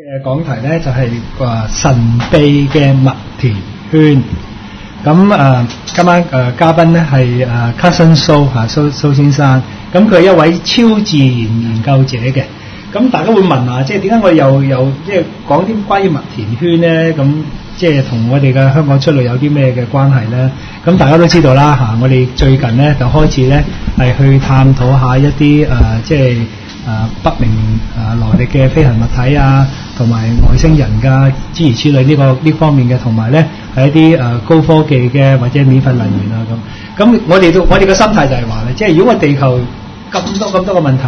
嘅講題咧就係話神秘嘅麥田圈。咁今晚嘉賓咧係Carson So 蘇先生。咁佢係一位超自然研究者嘅。咁大家會問啊，即係點解我哋又即係講啲關於麥田圈咧？咁即係同我哋嘅香港出路有啲咩嘅關係咧？咁大家都知道啦嚇，我哋最近咧就開始咧係去探討下一啲即係不明來歷嘅飛行物體啊，同埋外星人㗎諸如此類呢方面嘅，同埋咧係一啲高科技嘅或者免費能源啊咁。咁我哋嘅心態就係話咧，即係如果我地球咁多個問題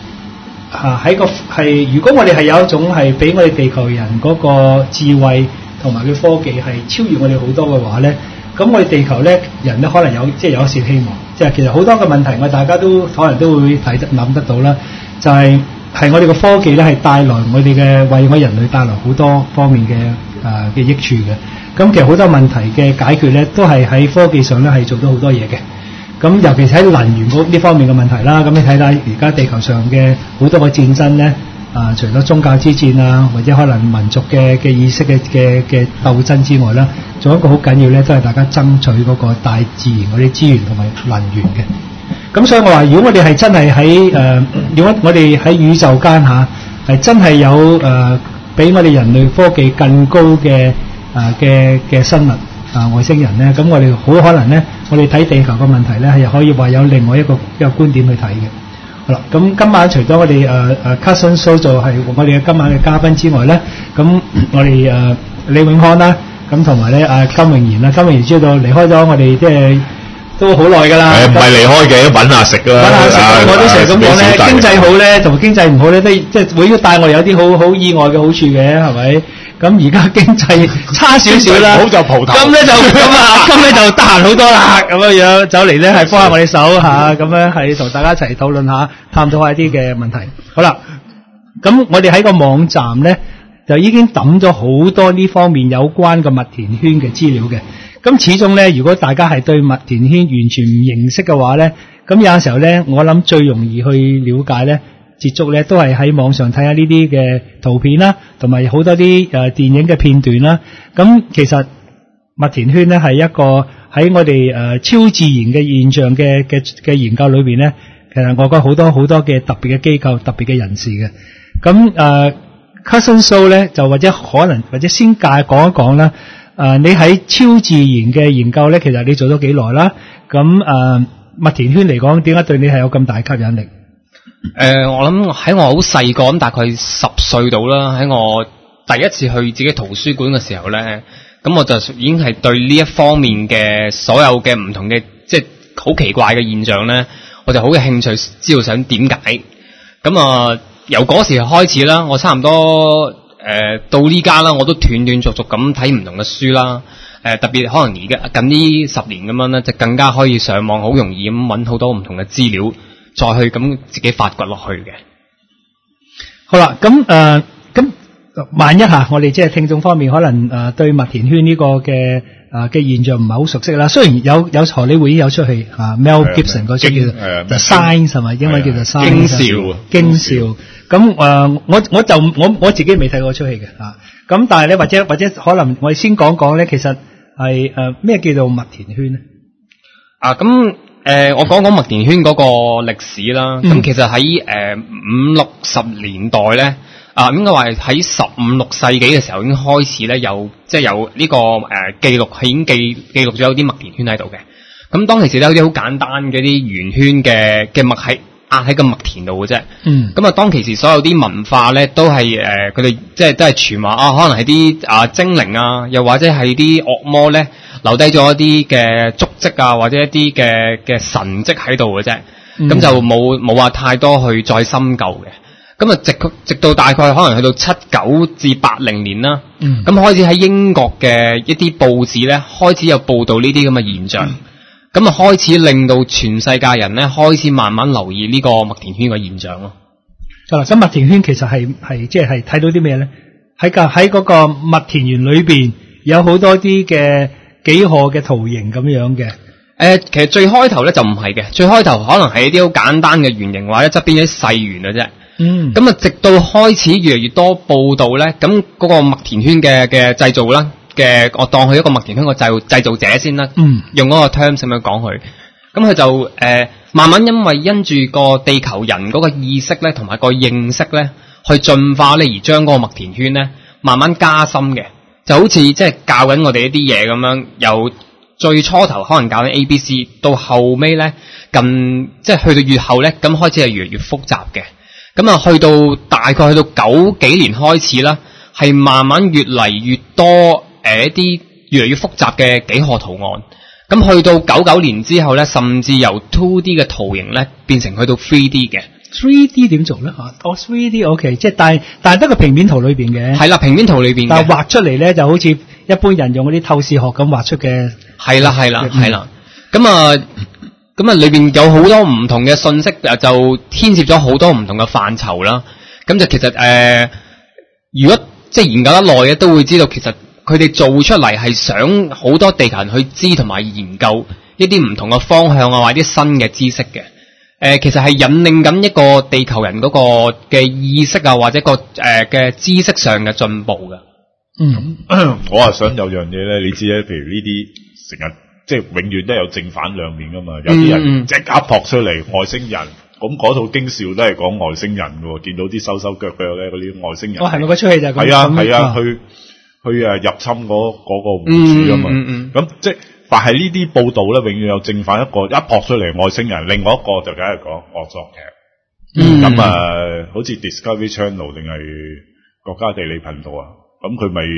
如果我哋係有一種係俾我哋地球人嗰個智慧同埋佢科技係超越我哋好多嘅話咧，咁我哋地球咧人咧可能有一線希望。即係其實好多嘅問題，我大家都可能都會諗得到啦。就係我哋嘅科技咧係帶來我哋嘅為我人類帶來好多方面嘅益處嘅。咁其實好多問題嘅解決咧都係喺科技上咧係做到好多嘢嘅。咁尤其是喺能源呢方面嘅問題啦，咁你睇下而家地球上嘅好多個戰爭咧，除咗宗教之戰啊，或者可能民族嘅意識嘅鬥爭之外啦，仲有一個好緊要咧，都係大家爭取嗰個大自然嗰啲資源同埋能源嘅。咁所以我話，如果我哋係真係喺如果我哋喺宇宙間係真係有比我哋人類科技更高嘅生物外星人咧，咁我哋好可能咧，我哋睇地球嘅問題咧係可以話有另外一個觀點去睇嘅。好啦，咁今晚除咗我哋Carson So 就係我哋嘅今晚嘅嘉賓之外咧，咁我哋李永康啦，咁同埋咧金榮賢啦，金榮賢知道離開咗我哋即係都好耐㗎啦。唔係離開嘅，都揾下食㗎啦。揾下食，我都成日咁講咧，經濟好咧同經濟唔好咧，都即係會帶我哋有啲好意外嘅好處嘅，係咪？咁而家經濟差少少啦，好就蒲頭。咁咧就得閒好多啦，咁樣走嚟咧係幫下我哋手嚇，咁樣係同大家一齊討論下、探討下啲嘅問題。好啦，咁我哋喺個網站咧就已經揼咗好多呢方面有關嘅麥田圈嘅資料嘅。咁始終咧，如果大家係對麥田圈完全唔認識嘅話咧，咁有陣時候咧，我諗最容易去了解咧。接觸咧都係喺網上睇下呢啲嘅圖片啦，同埋好多啲電影嘅片段啦。咁其實麥田圈咧係一個喺我哋超自然嘅現象嘅研究裏邊咧，其實我覺得好多嘅特別嘅機構、特別嘅人士嘅。咁Carson So 咧就或者先講一講啦。你喺超自然嘅研究咧，其實你做咗幾耐啦？咁麥田圈嚟講，點解對你係有咁大吸引力？ 我諗喺我好細個咁，大概10歲到啦。喺我第一次去自己圖書館嘅時候咧，咁我就已經係對呢一方面嘅所有嘅唔同嘅即係好奇怪嘅現象咧，我就好有興趣知道想點解。咁由嗰時開始啦，我差唔多到呢家啦，我都斷斷續續咁睇唔同嘅書啦。特別可能而家近呢10年咁樣咧，就更加可以上網好容易咁揾好多唔同嘅資料。再去咁自己發掘落去嘅。 好啦，咁萬一我哋即係聽眾方面可能對麥田圈呢個嘅現象唔係好熟悉啦。雖然有荷里活已經有出戲Mel Gibson 嗰出叫做 The Signs 係咪？英文叫做 Signs 驚兆。咁我自己未睇過出戲嘅咁但係咧或者可能我哋先講咧，其實係咩叫做麥田圈咧？ 我講麥田圈嗰個歷史啦。咁其實喺50-60年代咧，應該話喺15-16世紀嘅時候已經開始咧，有呢個記錄，係已經記錄咗有啲麥田圈喺度嘅。咁當其時咧有啲好簡單嘅啲圓圈嘅麥係壓喺個麥田度嘅啫。咁當其時所有啲文化咧都係佢哋即係都係傳話可能係啲精靈啊，又或者係啲惡魔咧。留低咗一啲嘅足跡啊，或者一啲嘅神跡喺度嘅啫，咁就冇話太多去再深究嘅。咁直到大概可能去到79至80年啦，咁開始喺英國嘅一啲報紙咧開始有報道呢啲咁嘅現象，咁開始令到全世界人咧開始慢慢留意呢個麥田圈嘅現象咯。 咁麥田圈其實係即係睇到啲咩咧？喺嗰個麥田園裏邊有好多啲嘅幾何嘅圖形咁樣嘅。 其實最開頭咧就唔係嘅，最開頭可能係一啲好簡單嘅圓形或者側邊一啲細圓嘅啫。 咁啊，直到開始越嚟越多報道咧，咁嗰個麥田圈嘅製造啦嘅，我當佢一個麥田圈個製造者先啦，用嗰個 term 咁樣講佢，咁佢就慢慢因住個地球人嗰個意識咧，同埋個認識咧，去進化咧，而將嗰個麥田圈咧慢慢加深嘅，就好似即係教緊我哋一啲嘢咁樣，由最初頭可能教緊 ABC， 到後尾咧即係去到越後咧，咁開始係越嚟越複雜嘅。咁啊，去到大概去到90幾年開始啦，係慢慢越嚟越多一啲越嚟越複雜嘅幾何圖案。咁去到99年之後咧，甚至由 2D 嘅圖形咧變成去到 3D 嘅。 3D 點做咧？3D OK， 即係但係得個平面圖裏邊嘅。係啦， 平面圖裏邊嘅。 但係畫出嚟咧就好似一般人用嗰啲透視學咁畫出嘅。係啦。咁啊，裏邊有好多唔同嘅信息，就牽涉咗好多唔同嘅範疇啦。咁就其實如果即係研究得耐嘅，都會知道其實佢哋做出嚟係想好多地球人去知同埋研究一啲唔同嘅方向啊，或者啲新嘅知識嘅。其實係引領緊一個地球人嗰個嘅意識啊，或者個嘅知識上嘅進步嘅。 我係想有樣嘢咧，你知咧，譬如呢啲成日。即係永遠都有正反兩面噶嘛，有啲人即刻撲出嚟外星人，咁嗰套驚笑都係講外星人喎，見到啲手腳咧嗰啲外星人。係咪嗰出戲就係咁？係啊，去入侵嗰個湖主啊嘛。咁即係但係呢啲報道咧，永遠有正反一個，一撲出嚟外星人，另外一個就梗係講惡作劇。咁好似 Discovery Channel 定係國家地理頻道啊，咁佢咪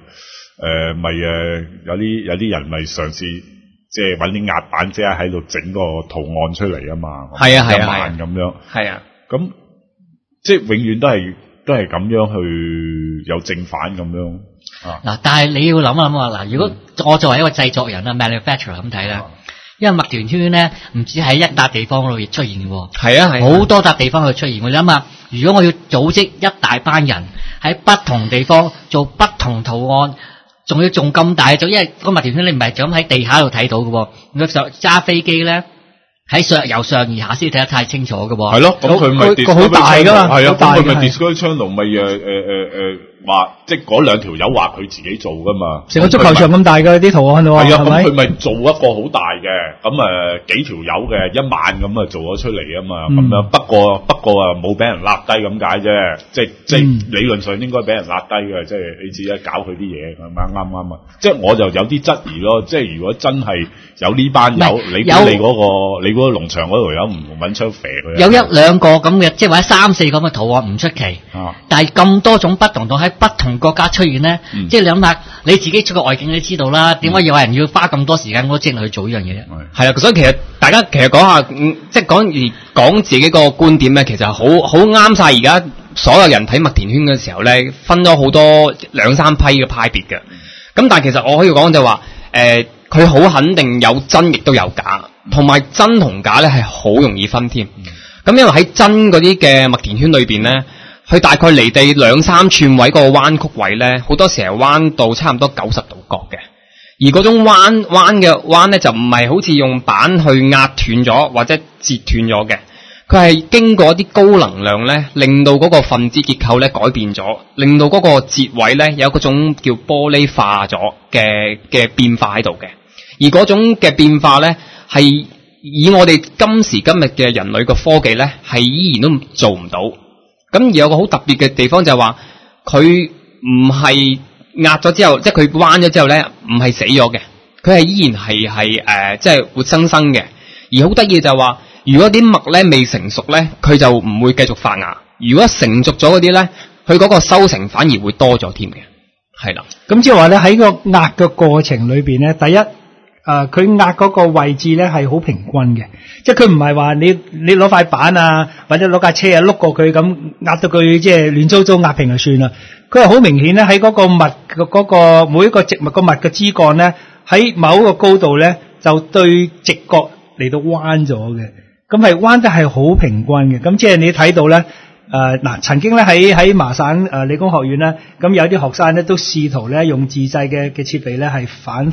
有啲人咪嘗試。即係揾啲壓板即係喺度整個圖案出嚟啊嘛， 係啊咁樣，係啊，咁即係永遠都係咁樣去有正反咁樣啊。 嗱，但係你要諗啊，嗱，如果我作為一個製作人啊 manufacturer 咁睇啦，因為麥田圈咧唔止喺一笪地方度出現嘅，係啊，好多笪地方去出現。我諗下，如果我要組織一大班人喺不同地方做不同圖案。仲要咁大種，因為個麥田圈你唔係就咁喺地下度睇到嘅喎，如果揸飛機咧喺由上而下先睇得太清楚嘅喎。係咯，咁佢咪好大㗎嘛，係啊，咁佢咪 Discovery Channel 咪話即係嗰兩條友話佢自己做㗎嘛，成個足球場咁大嘅啲圖案喎，係啊，咁佢咪做一個好大嘅，咁幾條友嘅1萬咁做咗出嚟啊嘛，咁樣不過冇俾人揦低咁解啫，即係理論上應該俾人揦低嘅，即係你自己搞佢啲嘢啱啊，即係我就有啲質疑咯，即係如果真係有呢班友，你嗰個農場嗰度有唔揾槍射佢，有1兩個咁嘅，即係或者3、4咁嘅圖案唔出奇，但係咁多種不同圖喺不同國家出現咧，即係你諗下，你自己出個外景你都知道啦，點解有人要花咁多時間嗰精力去做呢樣嘢咧？係啊，所以其實大家講下，即係講自己個觀點咧，其實好啱晒而家所有人睇麥田圈嘅時候咧，分咗好多2、3批嘅派別嘅。咁但係其實我可以講就話，佢好肯定有真亦都有假，同埋真同假咧係好容易分添。咁因為喺真嗰啲嘅麥田圈裏邊咧，佢大概離地2、3寸位個彎曲位咧，好多時係彎到差唔多90度角嘅。而嗰種彎咧就唔係好似用板去壓斷咗或者截斷咗嘅，佢係經過一啲高能量咧，令到嗰個分子結構咧改變咗，令到嗰個節位咧有嗰種叫玻璃化咗嘅變化喺度嘅。而嗰種嘅變化咧係以我哋今時今日嘅人類嘅科技咧係依然都做唔到。咁而有個好特別嘅地方就係話，佢唔係壓咗之後，即係佢彎咗之後咧，唔係死咗嘅，佢係依然係即係活生生嘅。而好得意就係話，如果啲麥咧未成熟咧，佢就唔會繼續發芽；如果成熟咗嗰啲咧，佢嗰個收成反而會多咗添嘅。係啦，咁即係話咧喺個壓嘅過程裏邊咧，第一。佢壓嗰個位置咧係好平均嘅，即係佢唔係話你攞塊板啊，或者攞架車啊碌過佢咁壓到佢即係亂糟糟壓平就算啦。佢係好明顯咧喺嗰個麥嗰個每一個植物個麥嘅枝幹咧喺某一個高度咧就對直角嚟到彎咗嘅，咁係彎得係好平均嘅。咁即係你睇到咧曾經咧喺麻省理工學院咧，咁有啲學生咧都試圖咧用自製嘅設備咧係反覆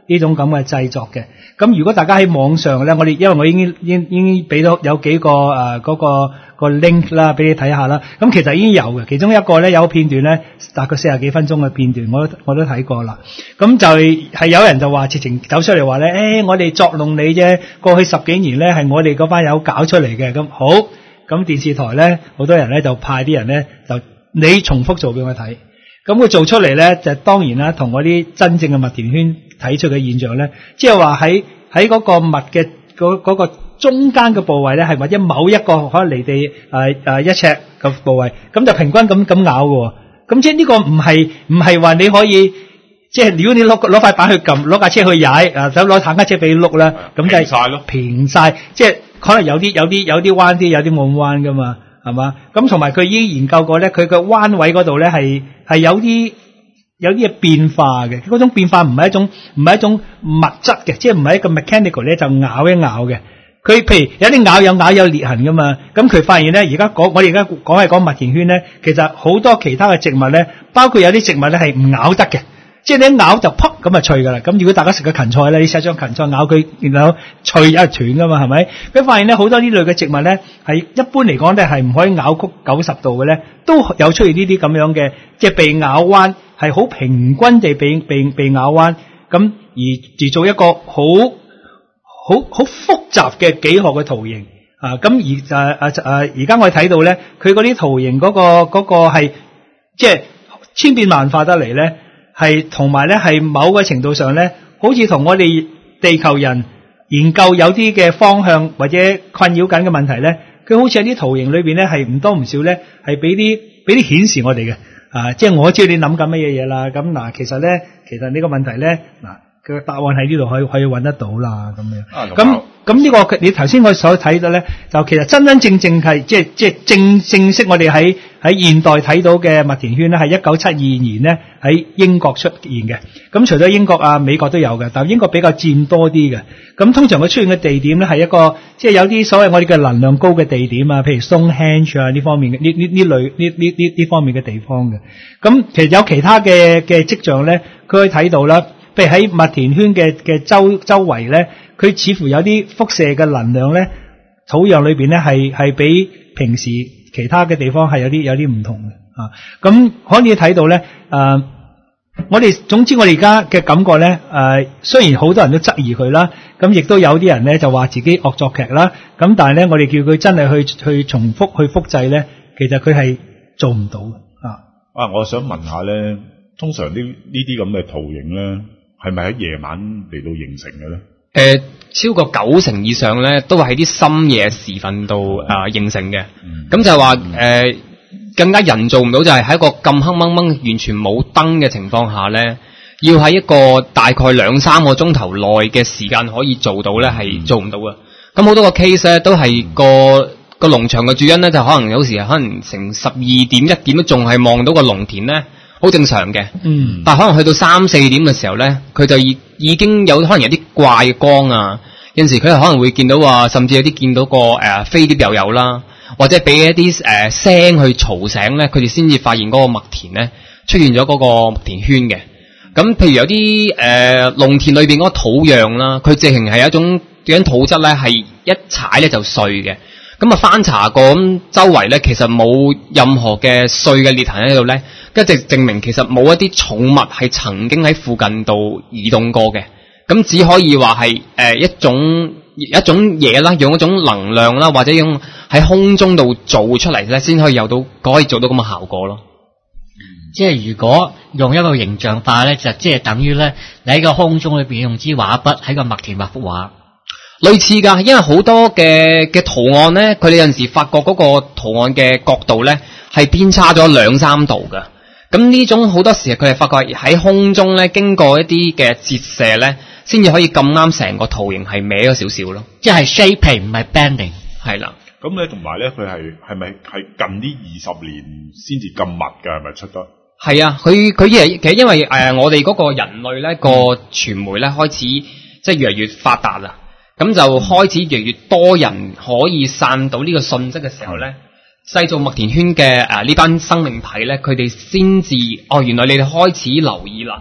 呢種咁嘅製作嘅。咁如果大家喺網上咧，因為我已經俾到有幾個嗰個 link 啦，俾你睇下啦。咁其實已經有嘅，其中一個咧有片段咧，大概40幾分鐘嘅片段，我都睇過啦。咁就係有人就話直情走出嚟話咧，我哋作弄你啫，過去10幾年咧係我哋嗰班友搞出嚟嘅。咁好，咁電視台咧好多人咧就派啲人咧就你重複做俾我睇。咁佢做出嚟咧，就當然啦，同嗰啲真正嘅麥田圈睇出嘅現象咧，即係話喺嗰個麥嘅嗰個中間嘅部位咧，係或者某一個可能離地1尺嘅部位，咁就平均咁咬嘅。咁即係呢個唔係話你可以，即係如果你攞塊板去撳，攞架車去踩，想攞坦克車俾你碌啦，咁就係晒咯，平晒，即係可能有啲彎啲，有啲冇咁彎噶嘛。係嘛？咁同埋佢已經研究過咧，佢個彎位嗰度咧係有啲嘅變化嘅。嗰種變化唔係一種物質嘅，即係唔係一個 mechanical 咧就咬一咬嘅。佢譬如有啲有裂痕噶嘛。咁佢發現咧，我哋而家講係講麥田圈咧，其實好多其他嘅植物咧，包括有啲植物咧係唔咬得嘅。即係你一咬就啪咁就脆噶啦。咁如果大家食個芹菜咧，你試下將芹菜咬佢，然後脆一斷噶嘛，係咪？佢發現咧好多呢類嘅植物咧，係一般嚟講咧係唔可以咬曲90度嘅咧，都有出現呢啲咁樣嘅，即係被咬彎，係好平均地被咬彎，咁而做一個好複雜嘅幾何嘅圖形啊。咁而家我哋睇到咧，佢嗰啲圖形嗰個係即係千變萬化得嚟咧。係同埋咧，係某個程度上咧，好似同我哋地球人研究有啲嘅方向或者困擾緊嘅問題咧，佢好似喺啲圖形裏邊咧，係唔多唔少咧，係俾啲顯示我哋嘅即係我知道你諗緊乜嘢啦。咁嗱，其實呢個問題咧，嗱佢個答案喺呢度可以揾得到啦，咁樣。咁呢個你頭先我所睇到咧，就其實真正係即係正式我哋喺現代睇到嘅麥田圈咧，係1972年咧喺英國出現嘅。咁除咗英國啊、美國都有嘅，但係英國比較佔多啲嘅。咁通常佢出現嘅地點咧係一個即係有啲所謂我哋嘅能量高嘅地點啊，譬如 Stonehenge 啊呢方面嘅呢方面嘅地方嘅。咁其實有其他嘅跡象咧，佢可以睇到啦。譬如喺麥田圈嘅周圍咧，佢似乎有啲輻射嘅能量咧，土壤裏邊咧係比平時其他嘅地方係有啲唔同嘅。咁可以睇到咧，總之我哋而家嘅感覺咧，雖然好多人都質疑佢啦，咁亦都有啲人咧就話自己惡作劇啦，咁但係咧我哋叫佢真係去重複去複製咧，其實佢係做唔到嘅。 我想問下咧，通常呢啲咁嘅圖形咧，係咪喺夜晚嚟到形成嘅咧？ 超過90%以上咧，都係喺啲深夜時分度形成嘅。咁就係話更加人做唔到，就係喺一個咁黑掹掹、完全冇燈嘅情況下咧，要喺一個大概2-3個鐘頭內嘅時間可以做到咧，係做唔到嘅。咁好多個 case 咧，都係個農場嘅主人咧，就可能有時可能成12點、1點都仲係望到個農田咧。好正常嘅，但係可能去到3-4點嘅時候咧，佢就已經有可能有啲怪嘅光啊，有陣時佢可能會見到話，甚至有啲見到個飛碟又有啦，或者俾一啲聲去嘈醒咧，佢哋先至發現嗰個麥田咧出現咗嗰個麥田圈嘅。咁譬如有啲農田裏邊嗰個土壤啦，佢直情係一種土質咧係一踩咧就碎嘅。咁啊翻查過，咁周圍咧其實冇任何嘅碎嘅裂痕喺度咧，跟住證明其實冇一啲寵物係曾經喺附近度移動過嘅。咁只可以話係一種嘢啦，用一種能量啦，或者用喺空中度做出嚟咧，先可以做到咁嘅效果咯。 即係如果用一個形象化咧，就即係等於咧，你喺個空中裏邊用支畫筆喺個麥田畫幅畫。 類似㗎，因為好多嘅圖案咧，佢哋有陣時發覺嗰個圖案嘅角度咧係偏差咗2-3度㗎。咁呢種好多時佢係發覺喺空中咧，經過一啲嘅折射咧，先至可以咁啱成個圖形係歪咗少少咯。即係 shaping 唔係 bending。係啦。 咁咧同埋咧，佢係咪係近呢20年先至咁密㗎？係咪出得？ 係啊，佢其實因為我哋嗰個人類咧個傳媒咧開始即係越嚟越發達啦。咁就開始越嚟越多人可以散到呢個信息嘅時候咧，製造麥田圈嘅呢班生命體咧，佢哋先至原來你哋開始留意啦，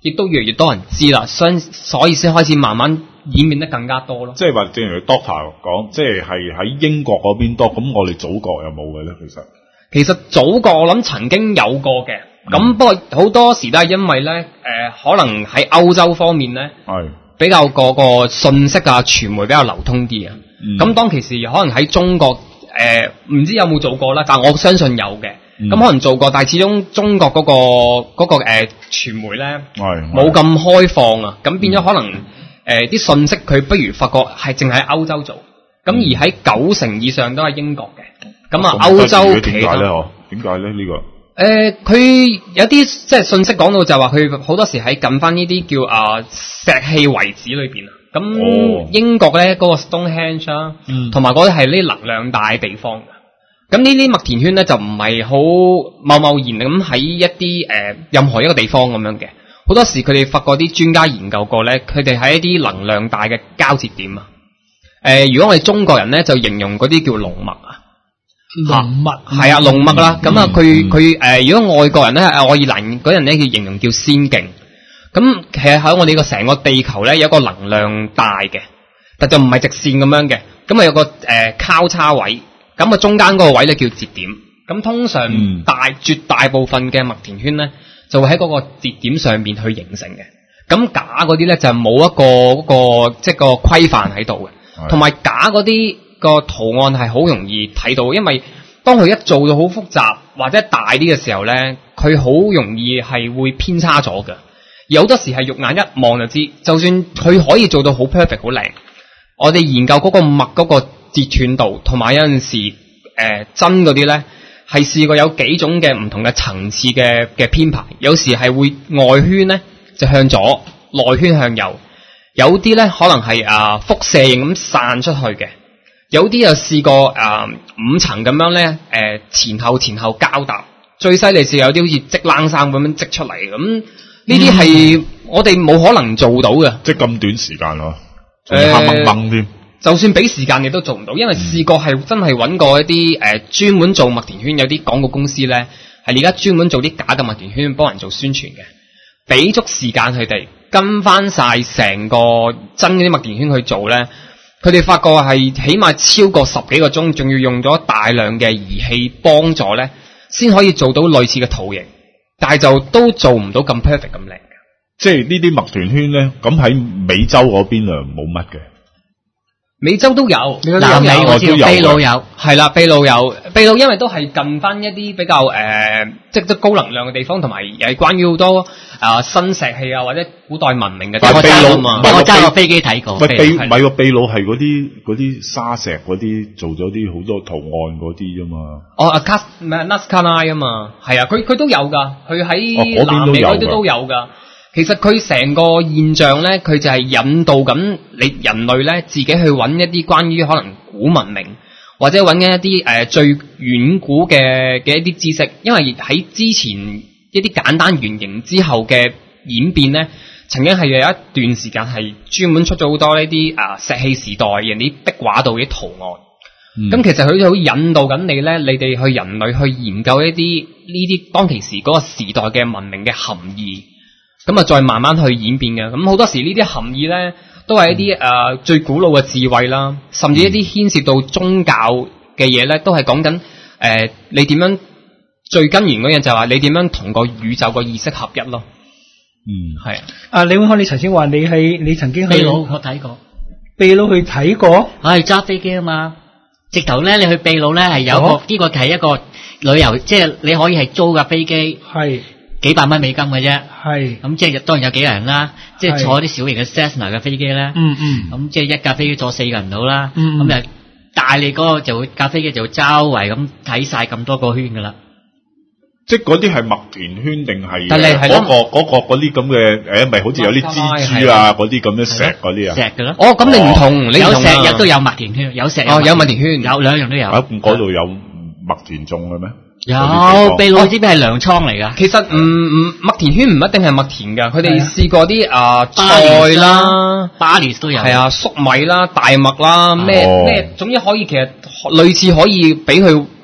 亦都越嚟越多人知啦，所以先開始慢慢演變得更加多咯。 即係話正如 Doctor 講，即係喺英國嗰邊多，咁我哋祖國有冇嘅咧？ 其實祖國我諗曾經有過嘅，咁不過好多時都係因為咧，可能喺歐洲方面咧，比較個信息啊傳媒比較流通啲啊。咁當其時可能喺中國唔知有冇做過啦，但我相信有嘅。咁可能做過，但係始終中國嗰個傳媒咧冇咁開放啊，咁變咗可能啲信息佢不如發覺係淨喺歐洲做，咁而喺90%以上都係英國嘅，咁啊歐洲其他點解咧呢個？ 佢有啲即係信息講到就話佢好多時喺近翻呢啲叫石器遺址裏邊啊，咁英國咧嗰個 Stonehenge 啦，同埋嗰啲係呢能量大嘅地方嘅。咁呢啲麥田圈咧就唔係好貿然咁喺一啲任何一個地方咁樣嘅，好多時佢哋發覺啲專家研究過咧，佢哋喺一啲能量大嘅交接點啊。如果我哋中國人咧就形容嗰啲叫龍脈啊， 龍脈係啊龍脈啦。咁啊佢如果外國人咧愛爾蘭嗰人咧佢形容叫仙境。咁其實喺我哋個成個地球咧有一個能量帶嘅，但就唔係直線咁樣嘅，咁啊有個交叉位。咁啊，中間嗰個位咧叫節點。咁通常絕大部分嘅麥田圈咧，就會喺嗰個節點上面去形成嘅。咁假嗰啲咧就冇一個即係個規範喺度嘅，同埋假嗰啲個圖案係好容易睇到，因為當佢一做到好複雜或者大啲嘅時候咧，佢好容易係會偏差咗嘅。有好多時係肉眼一望就知，就算佢可以做到好 perfect 好靚，我哋研究嗰個脈嗰個截斷度，同埋有陣時真嗰啲咧，係試過有幾種嘅唔同嘅層次嘅編排，有時係會外圈咧就向左，內圈向右，有啲咧可能係輻射型咁散出去嘅，有啲又試過5層咁樣咧前後交搭，最犀利是有啲好似織冷衫咁樣織出嚟，咁呢啲係我哋冇可能做到嘅， 即係咁短時間咯，仲要黑掹掹添。 就算俾時間亦都做唔到，因為試過係真係揾過一啲專門做麥田圈，有啲廣告公司咧係而家專門做啲假嘅麥田圈幫人做宣傳嘅，俾足時間佢哋跟翻晒成個真嗰啲麥田圈去做咧，佢哋發覺係起碼超過10幾個鐘，仲要用咗大量嘅儀器幫助咧，先可以做到類似嘅圖形，但係就都做唔到咁 perfect 咁靚嘅。 即係呢啲麥田圈咧，咁喺美洲嗰邊啊冇乜嘅。 美洲都有， 南美我知道秘魯有， 係啦，秘魯因為都係近翻一啲比較即係高能量嘅地方，同埋又係關於好多新石器啊或者古代文明嘅地方。 秘魯嘛， 我揸過飛機睇過。 唔係個秘魯係嗰啲沙石嗰啲做咗啲好多圖案嗰啲啫嘛。 Nazca 啊嘛，係啊，佢都有㗎，佢喺南美嗰啲都有㗎。其實佢成個現象咧，佢就係引導緊你人類咧自己去揾一啲關於可能古文明，或者揾一啲最遠古嘅一啲知識。因為喺之前一啲簡單原型之後嘅演變咧，曾經係有一段時間係專門出咗好多呢啲石器時代人哋壁畫度嘅圖案。咁其實佢好引導緊你咧，你哋去人類去研究一啲呢啲當其時嗰個時代嘅文明嘅含義。咁啊，再慢慢去演變嘅，咁好多時呢啲含義咧，都係一啲最古老嘅智慧啦，甚至一啲牽涉到宗教嘅嘢咧，都係講緊你點樣最根源嗰樣就係話你點樣同個宇宙個意識合一咯。係啊。 李永康，你頭先話你曾經去秘魯我睇過， 秘魯去睇過， 係揸飛機啊嘛，直頭咧你去秘魯咧係有個呢個係一個旅遊，即係你可以係租架飛機，係。幾百蚊美金嘅啫，係咁即係當然有幾個人啦，即係坐啲小型嘅 Cessna 嘅飛機咧，咁即係一架飛機坐4個人到啦，咁就帶你嗰個就會架飛機就會周圍咁睇晒咁多個圈噶啦。 即係嗰啲係麥田圈定係嗰啲咁嘅咪好似有啲蜘蛛啊嗰啲咁嘅石嗰啲啊？ 石嘅咯。 哦，咁你唔同，你有石亦都有麥田圈，有石有麥田圈， 有兩樣都有。 咁嗰度有麥田種嘅咩？ 有秘魯知唔知係糧倉嚟噶？ 其實麥田圈唔一定係麥田噶，佢哋試過啲菜啦， 巴黎都有， 係啊，粟米啦、大麥啦，咩，總之可以其實類似可以俾佢即係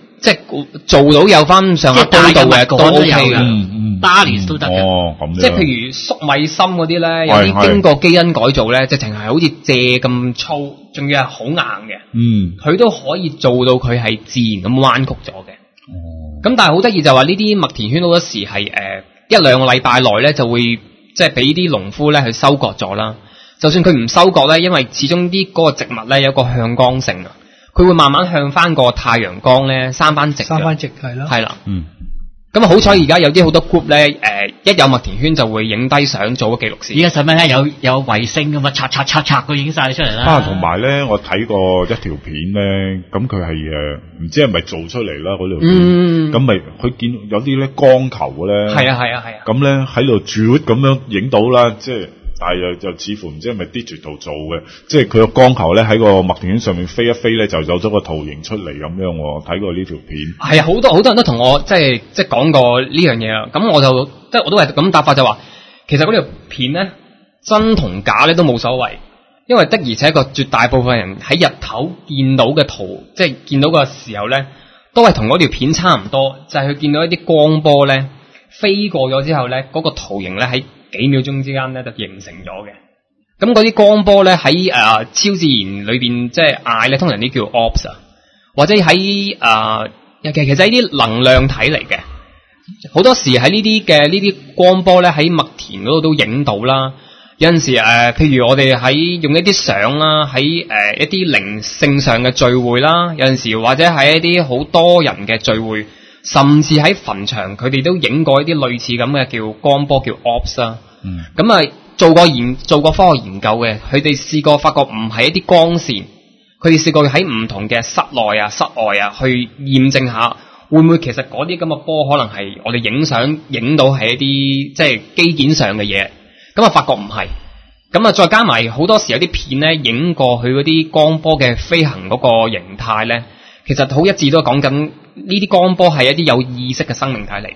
做到有翻上下高度嘅都 OK 嘅 ，balance 都得嘅。 哦，咁即係譬如粟米芯嗰啲咧，有啲經過基因改造咧，直情係好似蔗咁粗，仲要係好硬嘅。佢都可以做到佢係自然咁彎曲咗嘅。咁但係好得意就話呢啲麥田圈好多時係一兩個禮拜內咧就會即係俾啲農夫咧去收割咗啦。就算佢唔收割咧，因為始終啲嗰個植物咧有個向光性啊，佢會慢慢向翻個太陽光咧生翻直係咯，係啦。咁好彩而家有啲好多 group 咧，一有麥田圈就會影低相做個記錄先。 而家使乜咧？有衛星咁啊，刷佢影晒出嚟啦。 同埋咧，我睇過一條片咧，咁佢係唔知係咪做出嚟啦嗰條片，咁咪佢見有啲咧光球咧，係啊，咁咧喺度住咁樣影到啦，即係。但係就似乎唔知係咪 digital 做嘅，即係佢個光球咧喺個麥田圈上面飛一飛咧，就有咗個圖形出嚟咁樣。我睇過呢條片。係啊， 好多人都同我即係講過呢樣嘢啦。咁我就即係我都係咁答法就話，其實嗰條片咧真同假咧都冇所謂，因為的而且確絕大部分人喺日頭見到嘅圖，即係見到嘅時候咧，都係同嗰條片差唔多，就係佢見到一啲光波咧飛過咗之後咧，嗰個圖形咧喺幾秒鐘之間咧就形成咗嘅。咁嗰啲光波咧喺超自然裏邊即係嗌咧，通常啲叫 orbs 啊，或者喺其實係啲能量體嚟嘅。好多時喺呢啲光波咧喺麥田嗰度都影到啦。有陣時譬如我哋喺用一啲相啦，喺一啲靈性上嘅聚會啦，有陣時或者喺一啲好多人嘅聚會。甚至喺墳場，佢哋都影過一啲類似咁嘅叫光波，叫 orbs 啦。咁做過科學研究嘅，佢哋試過發覺唔係一啲光線，佢哋試過喺唔同嘅室內啊、室外啊去驗證下，會唔會其實嗰啲咁嘅波可能係我哋影相影到係一啲即係機件上嘅嘢。咁發覺唔係。咁再加埋好多時有啲片咧影過佢嗰啲光波嘅飛行嗰個形態咧，其實好一致都講緊。呢啲光波係一啲有意識嘅生命體嚟嘅，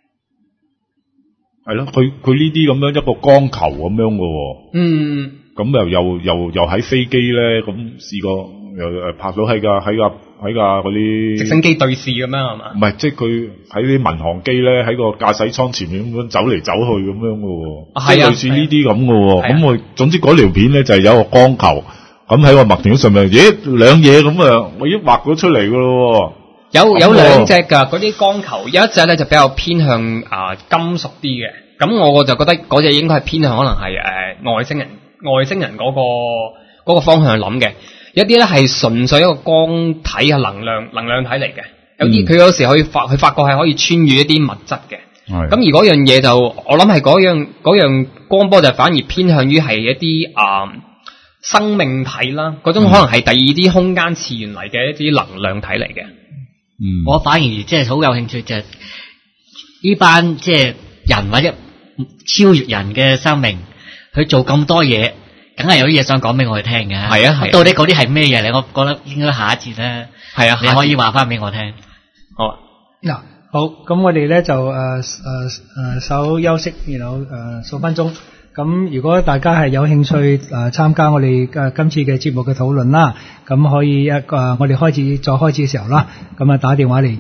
係咯，佢呢啲咁樣一個光球咁樣嘅，咁又喺飛機咧，咁試過又拍到喺架嗰啲直升機對視咁樣係嘛？ 唔係，即係佢喺啲民航機咧喺個駕駛艙前面咁樣走嚟走去咁樣嘅，即係類似呢啲咁嘅，咁我總之嗰條片咧就係有個光球咁喺個麥田上面，兩嘢咁啊，我已經畫咗出嚟嘅咯。 有兩隻㗎，嗰啲光球有一隻咧就比較偏向金屬啲嘅，咁我就覺得嗰隻應該係偏向可能係外星人嗰個方向去諗嘅。有啲咧係純粹一個光體嘅能量體嚟嘅，有啲佢有時佢發覺係可以穿越一啲物質嘅。咁而嗰樣嘢就我諗係嗰樣光波就反而偏向於係一啲生命體啦，嗰種可能係第二啲空間次元嚟嘅一啲能量體嚟嘅。 我反而即係好有興趣就係呢班即係人或者超越人嘅生命，去做咁多嘢，梗係有啲嘢想講俾我哋聽嘅。係啊，到底嗰啲係咩嘢嚟？我覺得應該下一節咧，你可以話翻俾我聽。好嗱，好，咁我哋咧就稍休息，數分鐘。咁如果大家係有興趣參加我哋今次嘅節目嘅討論啦，咁可以我哋開始嘅時候啦，咁打電話嚟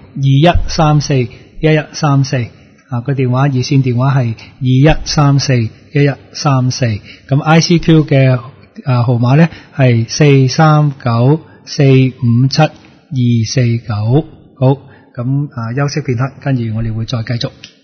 21341134個電話熱線電話係21341134，咁 ICQ 嘅號碼咧係439457249。好，咁休息片刻，跟住我哋會再繼續。